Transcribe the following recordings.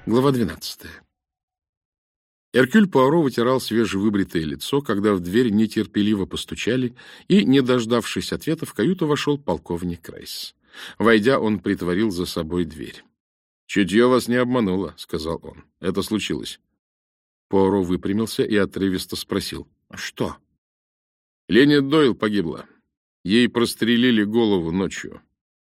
Глава 12. Эркюль Пуаро вытирал свежевыбритое лицо, когда в дверь нетерпеливо постучали, и, не дождавшись ответа, в каюту вошел полковник Рейс. Войдя, он притворил за собой дверь. «Чутье вас не обмануло», — сказал он. «Это случилось». Пуаро выпрямился и отрывисто спросил. «Что?» «Ленни Дойл погибла. Ей прострелили голову ночью».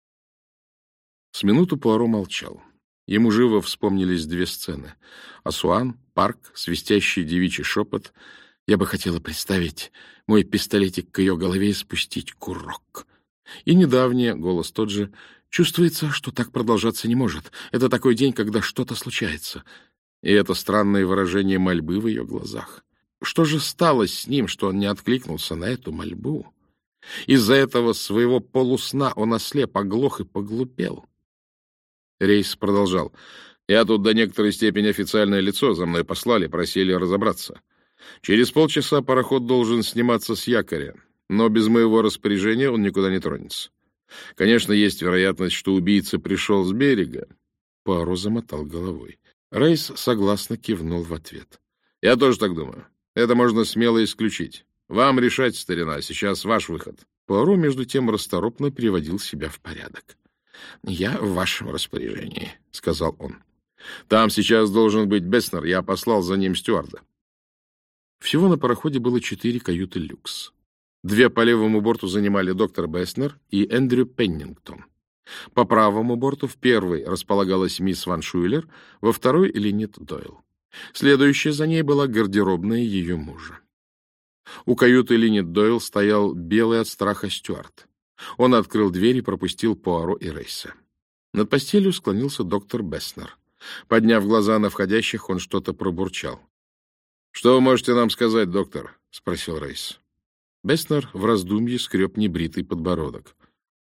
С минуту Пуаро молчал. Ему живо вспомнились две сцены. Асуан, парк, свистящий девичий шепот. Я бы хотела представить мой пистолетик к ее голове и спустить курок. И недавнее, голос тот же, чувствуется, что так продолжаться не может. Это такой день, когда что-то случается. И это странное выражение мольбы в ее глазах. Что же стало с ним, что он не откликнулся на эту мольбу? Из-за этого своего полусна он ослеп, оглох и поглупел. Рейс продолжал. «Я тут до некоторой степени официальное лицо, за мной послали, просили разобраться. Через полчаса пароход должен сниматься с якоря, но без моего распоряжения он никуда не тронется. Конечно, есть вероятность, что убийца пришел с берега». Пуаро замотал головой. Рейс согласно кивнул в ответ. «Я тоже так думаю. Это можно смело исключить. Вам решать, старина, сейчас ваш выход». Пуаро, между тем, расторопно приводил себя в порядок. «Я в вашем распоряжении», — сказал он. «Там сейчас должен быть Беснер. Я послал за ним стюарда». Всего на пароходе было 4 каюты люкс. 2 по левому борту занимали доктор Беснер и Эндрю Пеннингтон. По правому борту в первой располагалась мисс Ван Шуйлер, во второй — Ленни Дойл. Следующая за ней была гардеробная ее мужа. У каюты Ленни Дойл стоял белый от страха стюард. Он открыл дверь и пропустил Пуаро и Рейса. Над постелью склонился доктор Беснер. Подняв глаза на входящих, он что-то пробурчал. «Что вы можете нам сказать, доктор?» — спросил Рейс. Беснер в раздумье скреб небритый подбородок.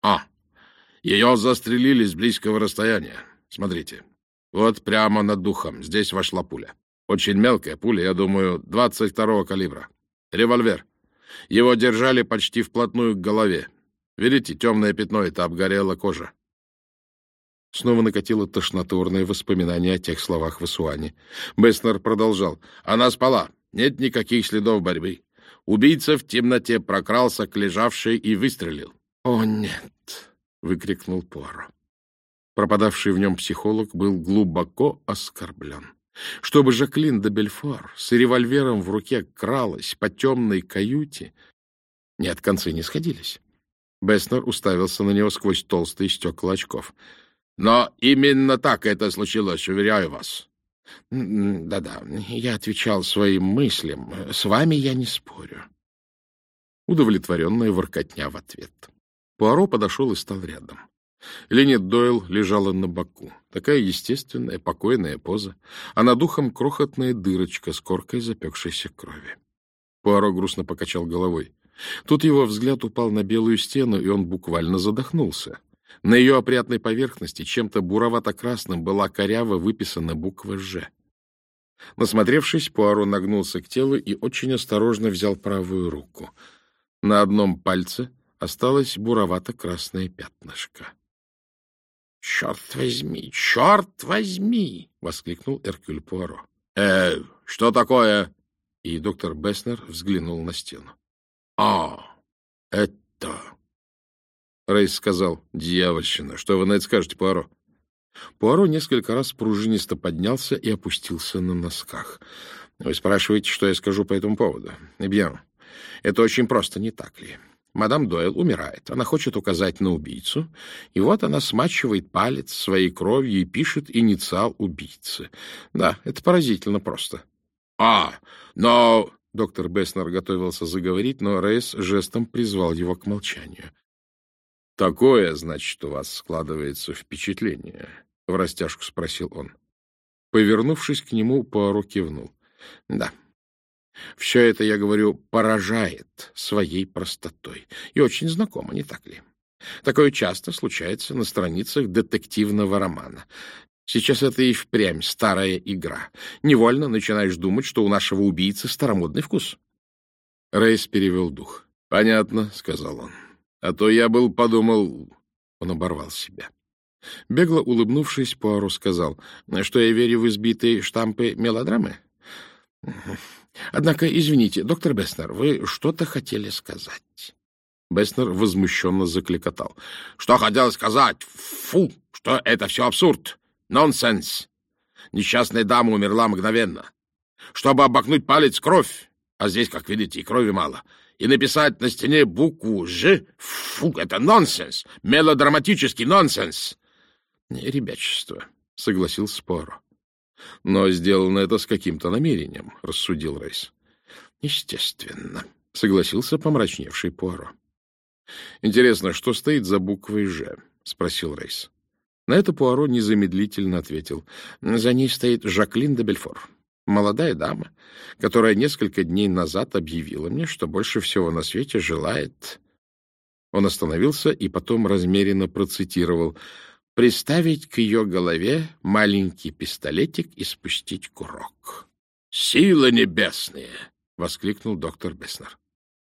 Ее застрелили с близкого расстояния. Смотрите, вот прямо над духом. Здесь вошла пуля. Очень мелкая пуля, я думаю, 22-го калибра. Револьвер. Его держали почти вплотную к голове. Видите, темное пятно — это обгорела кожа». Снова накатило тошнотворное воспоминание о тех словах в Асуане. Беснер продолжал. «Она спала. Нет никаких следов борьбы. Убийца в темноте прокрался к лежавшей и выстрелил». «О, нет!» — выкрикнул Пуаро. Пропадавший в нем психолог был глубоко оскорблен. Чтобы Жаклин де Бельфор с револьвером в руке кралась по темной каюте... Нет, концы не сходились. Беснер уставился на него сквозь толстые стекла очков. «Но именно так это случилось, уверяю вас». «Да-да, я отвечал своим мыслям. С вами я не спорю». Удовлетворенная воркотня в ответ. Пуаро подошел и стал рядом. Ленни Дойл лежала на боку. Такая естественная, покойная поза, а над ухом крохотная дырочка с коркой запекшейся крови. Пуаро грустно покачал головой. Тут его взгляд упал на белую стену, и он буквально задохнулся. На ее опрятной поверхности чем-то буровато-красным была коряво выписана буква «Ж». Насмотревшись, Пуаро нагнулся к телу и очень осторожно взял правую руку. На одном пальце осталось буровато-красное пятнышко. «Черт возьми! Черт возьми!» — воскликнул Эркюль Пуаро. Что такое?» И доктор Беснер взглянул на стену. Это...» Рейс сказал. «Дьявольщина! Что вы на это скажете, Пуаро?» Пуаро несколько раз пружинисто поднялся и опустился на носках. «Вы спрашиваете, что я скажу по этому поводу? Бьен, это очень просто, не так ли? Мадам Дойл умирает. Она хочет указать на убийцу, и вот она смачивает палец своей кровью и пишет инициал убийцы. Да, это поразительно просто». Но...» Доктор Беснер готовился заговорить, но Рейс жестом призвал его к молчанию. «Такое, значит, у вас складывается впечатление?» — в растяжку спросил он. Повернувшись к нему, Пуаро кивнул. «Да. Все это, я говорю, поражает своей простотой. И очень знакомо, не так ли? Такое часто случается на страницах детективного романа. Сейчас это и впрямь старая игра. Невольно начинаешь думать, что у нашего убийцы старомодный вкус». Рейс перевел дух. «Понятно», — сказал он. «А то я был подумал...» Он оборвал себя. Бегло улыбнувшись, Пуаро сказал, что я верю в избитые штампы мелодрамы. Однако, извините, доктор Беснер, вы что-то хотели сказать. Беснер возмущенно закликотал. Что хотел сказать? Фу, что это все абсурд. Нонсенс. Несчастная дама умерла мгновенно. Чтобы обмакнуть палец в кровь, а здесь, как видите, и крови мало, и написать на стене букву «Ж», фу, это нонсенс, мелодраматический нонсенс. Ребячество, согласился Пуаро. Но сделано это с каким-то намерением, рассудил Рейс. Естественно, согласился помрачневший Пуаро. Интересно, что стоит за буквой «Ж», спросил Рейс. На это Пуаро незамедлительно ответил. За ней стоит Жаклин де Бельфор, молодая дама, которая несколько дней назад объявила мне, что больше всего на свете желает... Он остановился и потом размеренно процитировал: «Приставить к ее голове маленький пистолетик и спустить курок». «Силы небесные!» — воскликнул доктор Беснер.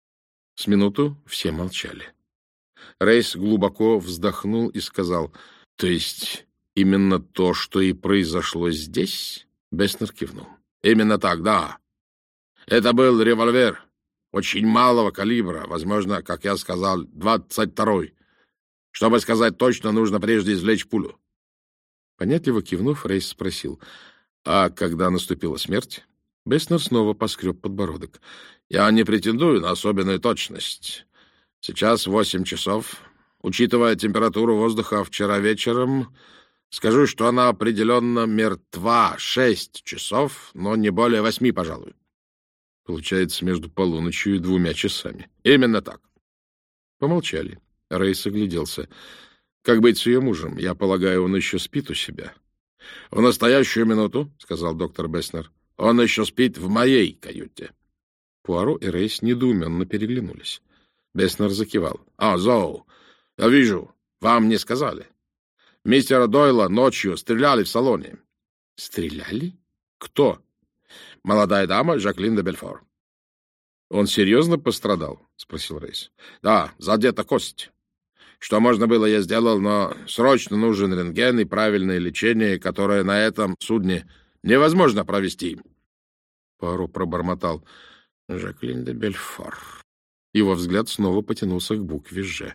С минуту все молчали. Рейс глубоко вздохнул и сказал: «То есть именно то, что и произошло здесь?» Беснер кивнул. «Именно так, да. Это был револьвер очень малого калибра, возможно, как я сказал, 22-й. Чтобы сказать точно, нужно прежде извлечь пулю». Понятливо кивнув, Рейс спросил: «А когда наступила смерть?» Беснер снова поскреб подбородок. «Я не претендую на особенную точность. Сейчас 8 часов. Учитывая температуру воздуха вчера вечером, скажу, что она определенно мертва 6 часов, но не более 8, пожалуй». Получается, между полуночью и 2 часами. Именно так. Помолчали. Рейс огляделся. «Как быть с ее мужем? Я полагаю, он еще спит у себя». «В настоящую минуту, — сказал доктор Беснер, — он еще спит в моей каюте». Пуаро и Рейс недоуменно переглянулись. Беснер закивал. «Зоу, я вижу, вам не сказали. Мистера Дойла ночью стреляли в салоне». «Стреляли? Кто?» «Молодая дама Жаклин де Бельфор». «Он серьезно пострадал?» — спросил Рейс. «Да, задета кость. Что можно было, я сделал, но срочно нужен рентген и правильное лечение, которое на этом судне невозможно провести». Пуаро пробормотал: «Жаклин де Бельфор». Его взгляд снова потянулся к букве «Ж».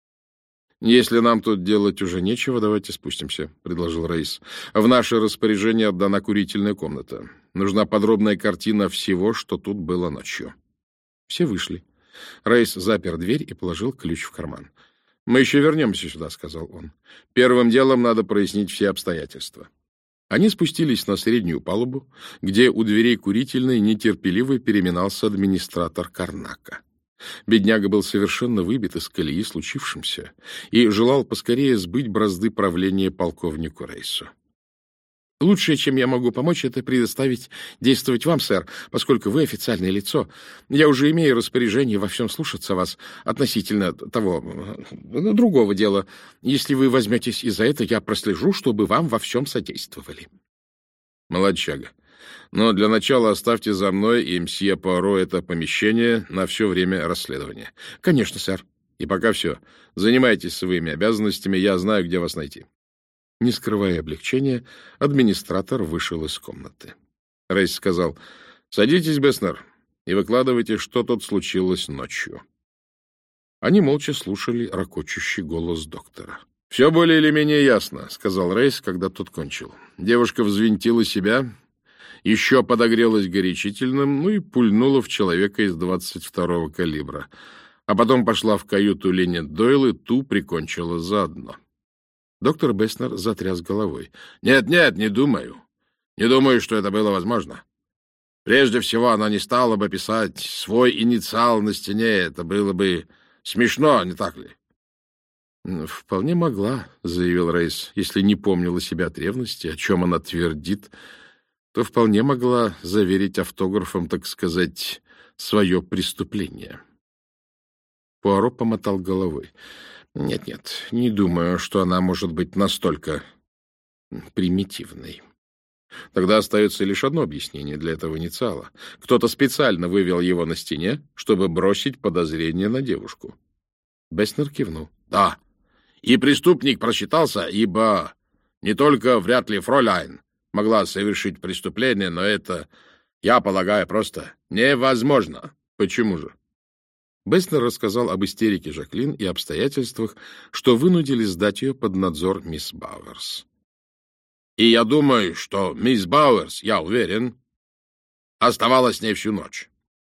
«Если нам тут делать уже нечего, давайте спустимся», — предложил Рейс. «В наше распоряжение отдана курительная комната. Нужна подробная картина всего, что тут было ночью». Все вышли. Рейс запер дверь и положил ключ в карман. «Мы еще вернемся сюда», — сказал он. «Первым делом надо прояснить все обстоятельства». Они спустились на среднюю палубу, где у дверей курительной нетерпеливо переминался администратор Карнака. Бедняга был совершенно выбит из колеи случившимся и желал поскорее сбыть бразды правления полковнику Рейсу. «Лучшее, чем я могу помочь, это предоставить действовать вам, сэр, поскольку вы официальное лицо. Я уже имею распоряжение во всем слушаться вас относительно того, другого дела. Если вы возьметесь и за это, я прослежу, чтобы вам во всем содействовали». «Молодчага. Но для начала оставьте за мной и мсье Пуаро это помещение на все время расследования». «Конечно, сэр». «И пока все. Занимайтесь своими обязанностями, я знаю, где вас найти». Не скрывая облегчения, администратор вышел из комнаты. Рейс сказал: «Садитесь, Беснер, и выкладывайте, что тут случилось ночью». Они молча слушали ракочущий голос доктора. «Все более или менее ясно», — сказал Рейс, когда тот кончил. «Девушка взвинтила себя, еще подогрелась горячительным, и пульнула в человека из 22-го калибра, а потом пошла в каюту Ленни Дойл и ту прикончила заодно». Доктор Беснер затряс головой. «Нет, не думаю. Не думаю, что это было возможно. Прежде всего, она не стала бы писать свой инициал на стене. Это было бы смешно, не так ли?» «Вполне могла», — заявил Рейс. «Если не помнила себя от ревности, о чем она твердит, то вполне могла заверить автографом, так сказать, свое преступление». Пуаро помотал головой. «Нет, не думаю, что она может быть настолько примитивной. Тогда остается лишь одно объяснение для этого инициала. Кто-то специально вывел его на стене, чтобы бросить подозрение на девушку». Беснер кивнул. «Да, И преступник просчитался, ибо не только вряд ли фройляйн могла совершить преступление, но это, я полагаю, просто невозможно. Почему же? Беснер рассказал об истерике Жаклин и обстоятельствах, что вынудили сдать ее под надзор мисс Бауэрс. И я думаю, что мисс Бауэрс, я уверен, оставалась с ней всю ночь.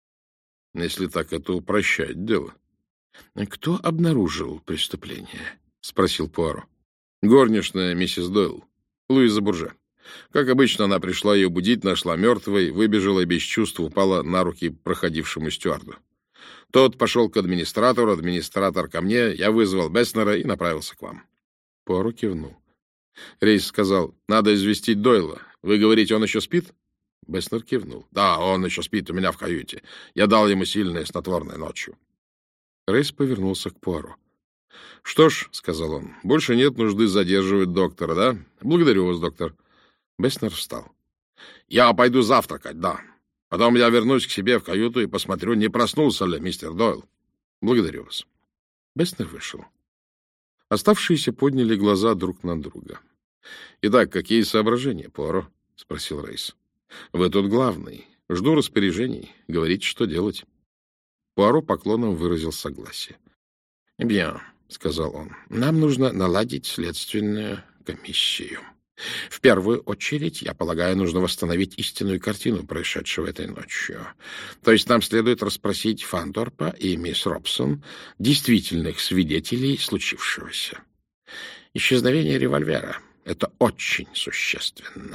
Если так, это упрощает дело. — Кто обнаружил преступление? — спросил Пуаро. — Горничная миссис Дойл, Луиза Бурже. Как обычно, она пришла ее будить, нашла мертвой, выбежала без чувств, упала на руки проходившему стюарду. Тот пошел к администратору, администратор ко мне, я вызвал Беснера и направился к вам. Пуаро кивнул. Рейс сказал, надо известить Дойла. Вы говорите, он еще спит? Беснер кивнул. Да, он еще спит у меня в каюте. Я дал ему сильное снотворное ночью. Рейс повернулся к Пуаро. Что ж, сказал он, больше нет нужды задерживать доктора, да? Благодарю вас, доктор. Беснер встал. Я пойду завтракать, да. Потом я вернусь к себе в каюту и посмотрю, не проснулся ли мистер Дойл. Благодарю вас. Беснер вышел. Оставшиеся подняли глаза друг на друга. — Итак, какие соображения, Пуаро? — спросил Рейс. — Вы тут главный. Жду распоряжений. Говорите, что делать. Пуаро поклоном выразил согласие. — Bien, — сказал он, — нам нужно наладить следственную комиссию. В первую очередь, я полагаю, нужно восстановить истинную картину происшедшего этой ночью. То есть нам следует расспросить Фанторпа и мисс Робсон, действительных свидетелей случившегося. Исчезновение револьвера — это очень существенно.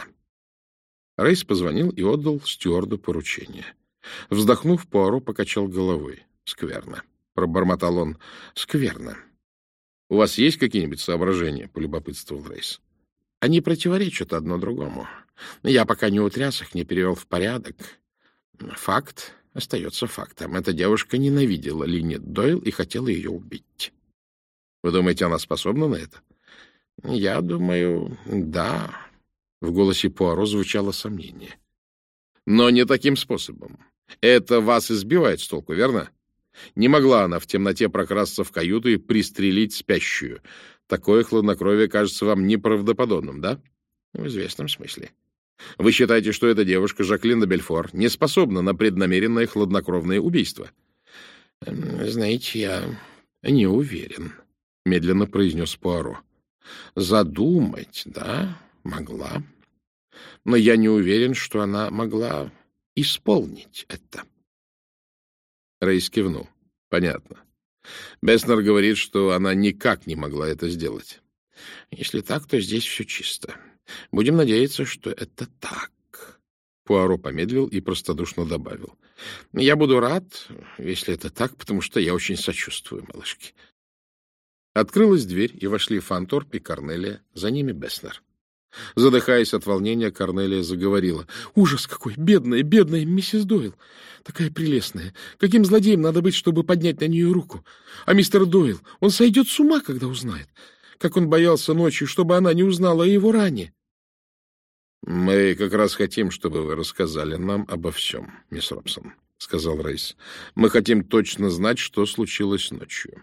Рейс позвонил и отдал стюарду поручение. Вздохнув, Пуаро покачал головой. — Скверно, — пробормотал он. — Скверно. — У вас есть какие-нибудь соображения? — полюбопытствовал Рейс. — Они противоречат одно другому. Я пока не утряс их, не перевел в порядок. Факт остается фактом. Эта девушка ненавидела Линет Дойл и хотела ее убить. Вы думаете, она способна на это? — Я думаю, да. В голосе Пуаро звучало сомнение. — Но не таким способом. Это вас избивает с толку, верно? Не могла она в темноте прокрасться в каюту и пристрелить спящую. Такое хладнокровие кажется вам неправдоподобным, да? В известном смысле. Вы считаете, что эта девушка, Жаклин де Бельфор, не способна на преднамеренное хладнокровное убийство? Знаете, я не уверен, медленно произнес Пуаро. Задумать, да, могла. Но я не уверен, что она могла исполнить это. Рейс кивнул. Понятно. Беснер говорит, что она никак не могла это сделать. Если так, то здесь все чисто. Будем надеяться, что это так. Пуаро помедлил и простодушно добавил. Я буду рад, если это так, потому что я очень сочувствую малышке. Открылась дверь, и вошли Фанторп и Корнелия, за ними Беснер. Задыхаясь от волнения, Корнелия заговорила. — Ужас какой! Бедная, бедная миссис Дойл! Такая прелестная! Каким злодеем надо быть, чтобы поднять на нее руку? А мистер Дойл, он сойдет с ума, когда узнает. Как он боялся ночью, чтобы она не узнала о его ране. — Мы как раз хотим, чтобы вы рассказали нам обо всем, мисс Робсон, — сказал Рейс. — Мы хотим точно знать, что случилось ночью.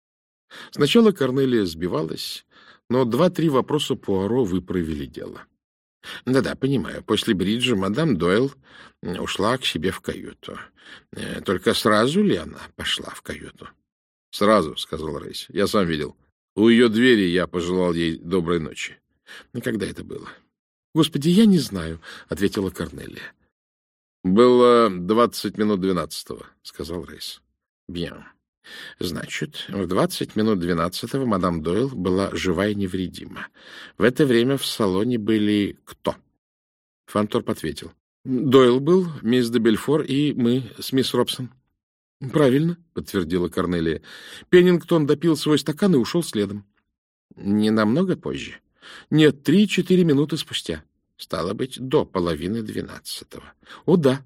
Сначала Корнелия сбивалась, но 2-3 вопроса Пуаро выправили дело. Да-да, понимаю. После бриджа мадам Дойл ушла к себе в каюту. Только сразу ли она пошла в каюту? — Сразу, — сказал Рейс. — Я сам видел. У ее двери я пожелал ей доброй ночи. — Когда это было? — Господи, я не знаю, — ответила Корнелия. — Было 20 минут 12-го, — сказал Рейс. — Bien. Значит, в 20 минут 12-го мадам Дойл была жива и невредима. В это время в салоне были кто? Фанторп ответил. Дойл был, мисс де Бельфор и мы с мисс Робсон. Правильно, подтвердила Корнелия. Пеннингтон допил свой стакан и ушел следом. Не намного позже? Нет, 3-4 минуты спустя. Стало быть, до 11:30. О, да.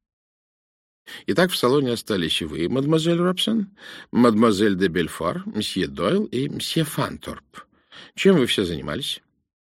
Итак, в салоне остались вы, мадемуазель Робсон, мадемуазель де Бельфор, мсье Дойл и мсье Фанторп. Чем вы все занимались?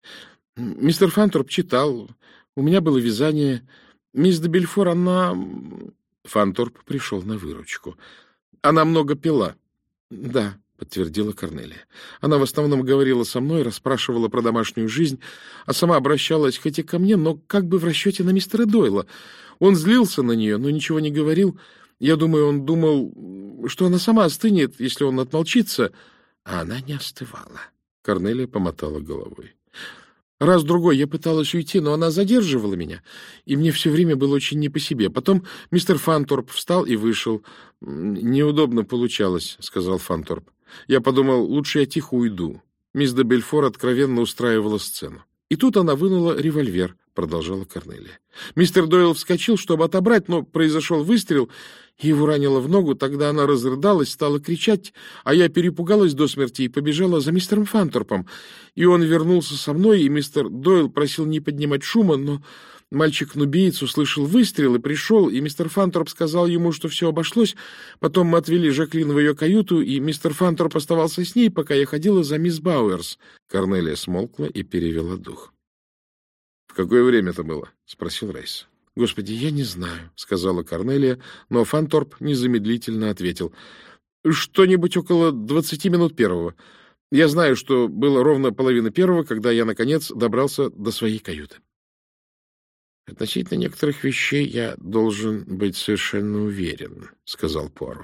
Мистер Фанторп читал. У меня было вязание. Мисс де Бельфор, она... Фанторп пришел на выручку. Она много пила. Да, подтвердила Корнелия. Она в основном говорила со мной, расспрашивала про домашнюю жизнь, а сама обращалась хоть и ко мне, но как бы в расчете на мистера Дойла. Он злился на нее, но ничего не говорил. Я думаю, он думал, что она сама остынет, если он отмолчится. А она не остывала. Корнелия помотала головой. Раз-другой я пыталась уйти, но она задерживала меня, и мне все время было очень не по себе. Потом мистер Фанторп встал и вышел. — Неудобно получалось, — сказал Фанторп. Я подумал, лучше я тихо уйду. Мисс де Бельфор откровенно устраивала сцену. И тут она вынула револьвер, — продолжала Корнелия. Мистер Дойл вскочил, чтобы отобрать, но произошел выстрел, и его ранило в ногу. Тогда она разрыдалась, стала кричать, а я перепугалась до смерти и побежала за мистером Фанторпом. И он вернулся со мной, и мистер Дойл просил не поднимать шума, но мальчик-нубиец услышал выстрел и пришел, и мистер Фанторп сказал ему, что все обошлось. Потом мы отвели Жаклин в ее каюту, и мистер Фанторп оставался с ней, пока я ходила за мисс Бауэрс. Корнелия смолкла и перевела дух. — В какое время это было? — спросил Рейс. — Господи, я не знаю, — сказала Корнелия, но Фанторп незамедлительно ответил. — Что-нибудь около 20 минут первого. Я знаю, что было ровно половина первого, когда я, наконец, добрался до своей каюты. — Относительно некоторых вещей я должен быть совершенно уверен, — сказал Пуаро.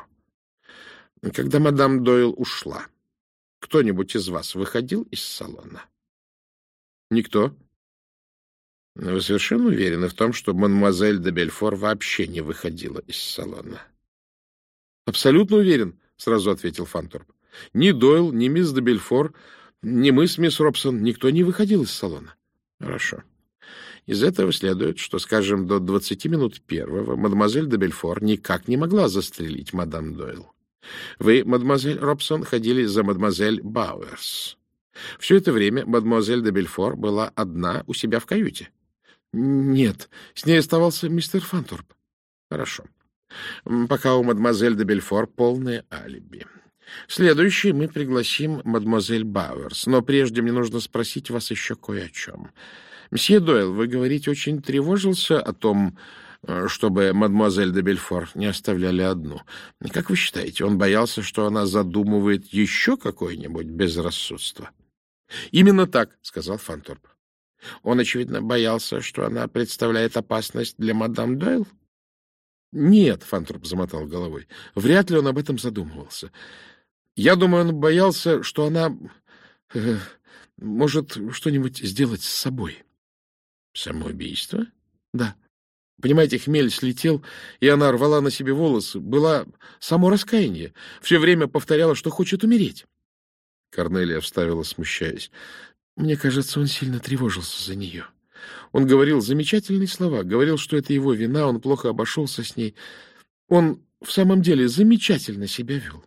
— Когда мадам Дойл ушла, кто-нибудь из вас выходил из салона? — Никто. — Вы совершенно уверены в том, что мадемуазель де Бельфор вообще не выходила из салона? — Абсолютно уверен, — сразу ответил Фанторп. — Ни Дойл, ни мисс де Бельфор, ни мы с мисс Робсон, никто не выходил из салона. — Хорошо. Из этого следует, что, скажем, до 20 минут первого мадемуазель де Бельфор никак не могла застрелить мадам Дойл. Вы, мадемуазель Робсон, ходили за мадемуазель Бауэрс. Все это время мадемуазель де Бельфор была одна у себя в каюте. — Нет, с ней оставался мистер Фанторп. — Хорошо. Пока у мадемуазель де Бельфор полное алиби. Следующий мы пригласим мадемуазель Бауэрс, но прежде мне нужно спросить вас еще кое о чем. Мсье Дойл, вы говорите, очень тревожился о том, чтобы мадемуазель де Бельфор не оставляли одну. Как вы считаете, он боялся, что она задумывает еще какое-нибудь безрассудство? — Именно так, — сказал Фанторп. — Он, очевидно, боялся, что она представляет опасность для мадам Дойл? — Нет, — Фанторп замотал головой, — вряд ли он об этом задумывался. Я думаю, он боялся, что она может что-нибудь сделать с собой. — Самоубийство? — Да. Понимаете, хмель слетел, и она рвала на себе волосы. Было само раскаяние. Все время повторяла, что хочет умереть. Корнелия вставила, смущаясь. Мне кажется, он сильно тревожился за нее. Он говорил замечательные слова, говорил, что это его вина, он плохо обошелся с ней. Он в самом деле замечательно себя вел.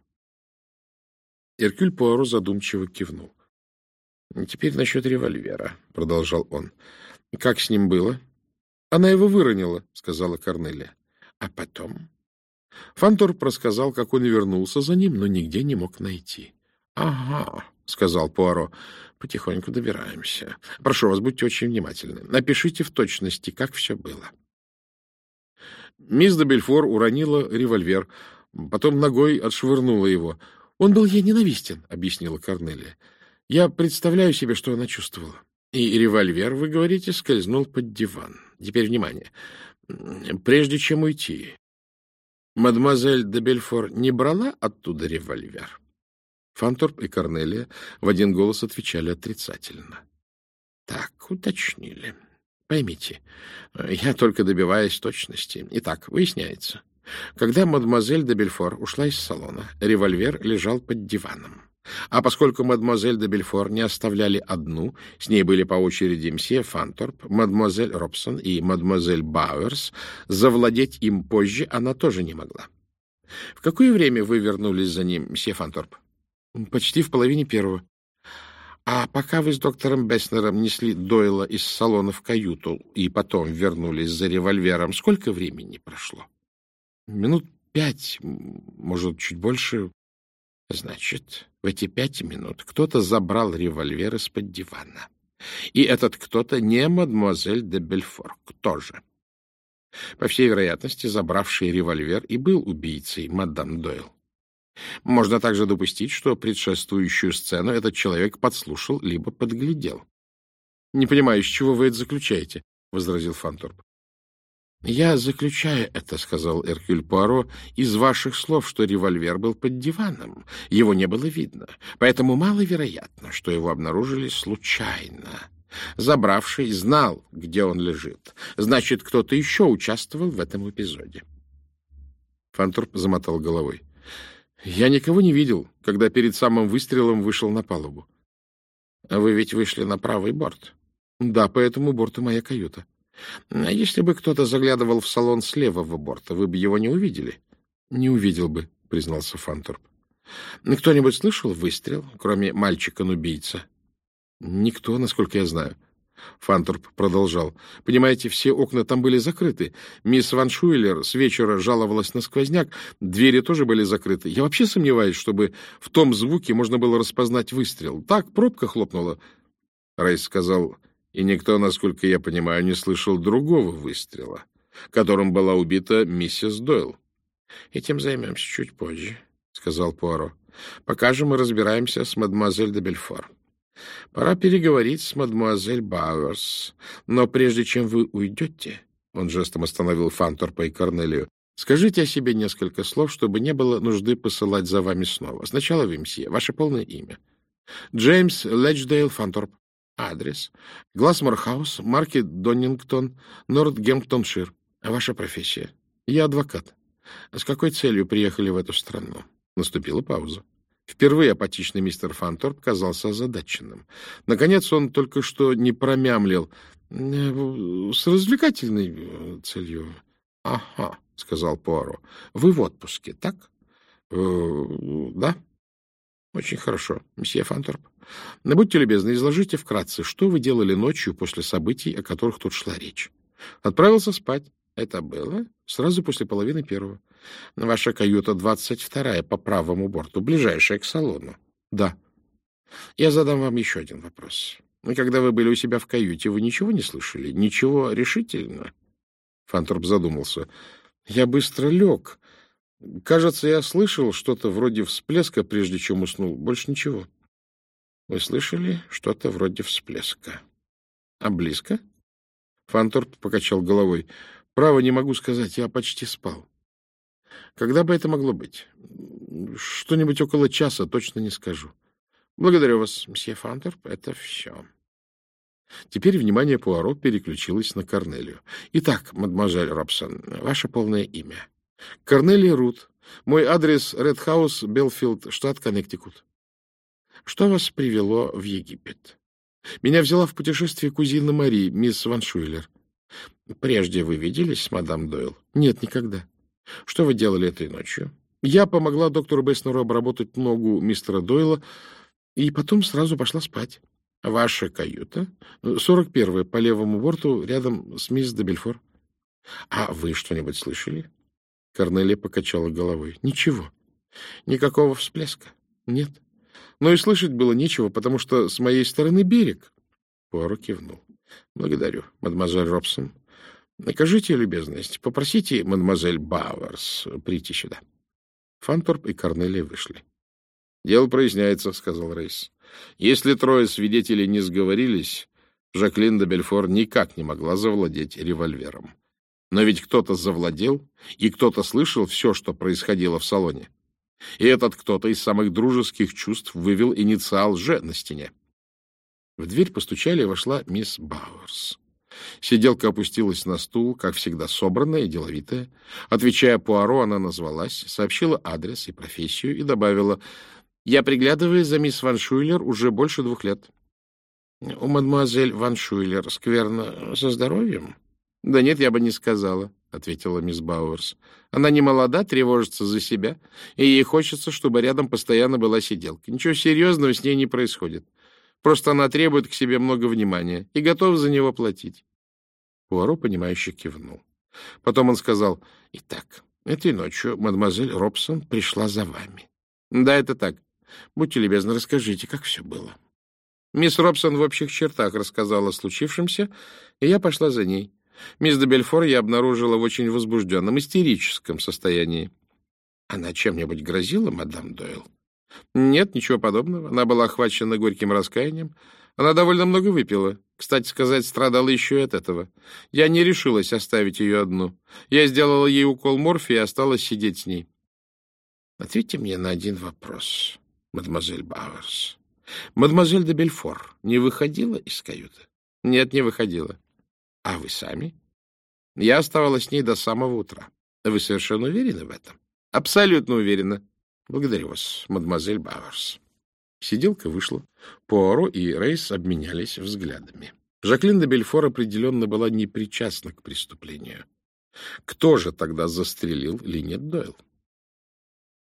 Эркюль Пуаро задумчиво кивнул. — Теперь насчет револьвера, — продолжал он. — Как с ним было? — Она его выронила, — сказала Корнелия. — А потом? Фанторп рассказал, как он вернулся за ним, но нигде не мог найти. — Ага, — сказал Пуаро. — Потихоньку добираемся. Прошу вас, будьте очень внимательны. Напишите в точности, как все было. Мисс де Бельфор уронила револьвер, потом ногой отшвырнула его. — Он был ей ненавистен, — объяснила Корнелия. — Я представляю себе, что она чувствовала. И револьвер, вы говорите, скользнул под диван. Теперь внимание. Прежде чем уйти, мадемуазель де Бельфор не брала оттуда револьвер? Фанторп и Корнелия в один голос отвечали отрицательно. — Так, уточнили. Поймите, я только добиваюсь точности. Итак, выясняется. Когда мадемуазель де Бельфор ушла из салона, револьвер лежал под диваном. А поскольку мадемуазель де Бельфор не оставляли одну, с ней были по очереди мсье Фанторп, мадемуазель Робсон и мадемуазель Бауэрс, завладеть им позже она тоже не могла. — В какое время вы вернулись за ним, мсье Фанторп? — Почти в половине первого. — А пока вы с доктором Беснером несли Дойла из салона в каюту и потом вернулись за револьвером, сколько времени прошло? — Минут 5, может, чуть больше. — Значит, в эти 5 минут кто-то забрал револьвер из-под дивана. И этот кто-то не мадемуазель де Бельфор. Кто же? По всей вероятности, забравший револьвер и был убийцей мадам Дойл. Можно также допустить, что предшествующую сцену этот человек подслушал либо подглядел. — Не понимаю, из чего вы это заключаете, — возразил Фанторп. — Я заключаю это, — сказал Эркюль Пуаро, — из ваших слов, что револьвер был под диваном. Его не было видно, поэтому маловероятно, что его обнаружили случайно. Забравший знал, где он лежит. Значит, кто-то еще участвовал в этом эпизоде. Фанторп замотал головой. — Я никого не видел, когда перед самым выстрелом вышел на палубу. — А вы ведь вышли на правый борт? — Да, по этому борту моя каюта. — А если бы кто-то заглядывал в салон с левого борта, вы бы его не увидели? — Не увидел бы, — признался Фанторп. — Кто-нибудь слышал выстрел, кроме мальчика-нубийца? — Никто, насколько я знаю. Фанторп продолжал. — Понимаете, все окна там были закрыты. Мисс Ван Шуйлер с вечера жаловалась на сквозняк, двери тоже были закрыты. Я вообще сомневаюсь, чтобы в том звуке можно было распознать выстрел. Так, пробка хлопнула. Рейс сказал, и никто, насколько я понимаю, не слышал другого выстрела, которым была убита миссис Дойл. — Этим займемся чуть позже, — сказал Пуаро. — Пока же мы разбираемся с мадемуазель де Бельфор. Пора переговорить с мадемуазель Бауэрс. Но прежде чем вы уйдете, он жестом остановил Фанторпа и Корнелию, скажите о себе несколько слов, чтобы не было нужды посылать за вами снова. Сначала вы, мсье, ваше полное имя. Джеймс Лэчдейл Фанторп. Адрес. Гласмор-хаус, Маркет Доннингтон, Нортгемптоншир. Ваша профессия. Я адвокат. С какой целью приехали в эту страну? Наступила пауза. Впервые апатичный мистер Фанторп казался озадаченным. Наконец он только что не промямлил. С развлекательной целью. — Ага, — сказал Пуаро. — Вы в отпуске, так? — Да. — Очень хорошо, месье Фанторп. Будьте любезны, изложите вкратце, что вы делали ночью после событий, о которых тут шла речь. Отправился спать. Это было сразу после 1:30. Ваша каюта 22-я по правому борту, ближайшая к салону. Да. Я задам вам еще один вопрос. Когда вы были у себя в каюте, вы ничего не слышали? Ничего решительно? Фанторп задумался. Я быстро лег. Кажется, я слышал что-то вроде всплеска, прежде чем уснул. Больше ничего. Вы слышали что-то вроде всплеска? А близко? Фанторп покачал головой. Право, не могу сказать, я почти спал. Когда бы это могло быть? Что-нибудь около часа, точно не скажу. Благодарю вас, мсье Фанторп, это все. Теперь внимание Пуаро переключилось на Корнелию. Итак, мадемуазель Робсон, ваше полное имя. Корнелия Рут. Мой адрес Редхаус, Белфилд, штат Коннектикут. Что вас привело в Египет? Меня взяла в путешествие кузина Мари, мисс Ван Шуйлер. Прежде вы виделись с мадам Дойл? Нет, никогда. Что вы делали этой ночью? Я помогла доктору Беснеру обработать ногу мистера Дойла и потом сразу пошла спать. Ваша каюта? 41-я по левому борту, рядом с мисс де Бельфор. А вы что-нибудь слышали? Корнелия покачала головой. Ничего. Никакого всплеска? Нет. Но и слышать было нечего, потому что с моей стороны берег. Пуаро кивнул. Благодарю, мадемуазель Робсон. Окажите любезность, попросите мадемуазель Бауэрс прийти сюда. Фанторп и Корнелия вышли. — Дело проясняется, — сказал Рейс. — Если трое свидетелей не сговорились, Жаклин де Бельфор никак не могла завладеть револьвером. Но ведь кто-то завладел, и кто-то слышал все, что происходило в салоне. И этот кто-то из самых дружеских чувств вывел инициал «Ж» на стене. В дверь постучали, и вошла мисс Бауэрс. Сиделка опустилась на стул, как всегда собранная и деловитая. Отвечая Пуаро, она назвалась, сообщила адрес и профессию и добавила: «Я приглядываю за мисс Ван Шуйлер уже больше 2 лет». «У мадемуазель Ван Шуйлер скверно со здоровьем?» «Да нет, я бы не сказала», — ответила мисс Бауэрс. «Она не молода, тревожится за себя, и ей хочется, чтобы рядом постоянно была сиделка. Ничего серьезного с ней не происходит. Просто она требует к себе много внимания и готова за него платить». Пуаро, понимающе кивнул. Потом он сказал: «Итак, этой ночью мадемуазель Робсон пришла за вами». «Да, это так. Будьте любезны, расскажите, как все было». Мисс Робсон в общих чертах рассказала о случившемся, и я пошла за ней. Мисс де Бельфор я обнаружила в очень возбужденном, истерическом состоянии. Она чем-нибудь грозила, мадам Дойл? Нет, ничего подобного. Она была охвачена горьким раскаянием. Она довольно много выпила. Кстати сказать, страдала еще и от этого. Я не решилась оставить ее одну. Я сделала ей укол морфия и осталась сидеть с ней. Ответьте мне на один вопрос, мадемуазель Бауэрс. Мадемуазель де Бельфор не выходила из каюты? Нет, не выходила. А вы сами? Я оставалась с ней до самого утра. Вы совершенно уверены в этом? Абсолютно уверена. Благодарю вас, мадемуазель Бауэрс. Сиделка вышла. Пуаро и Рейс обменялись взглядами. Жаклин де Бельфор определенно была непричастна к преступлению. Кто же тогда застрелил Линет Дойл?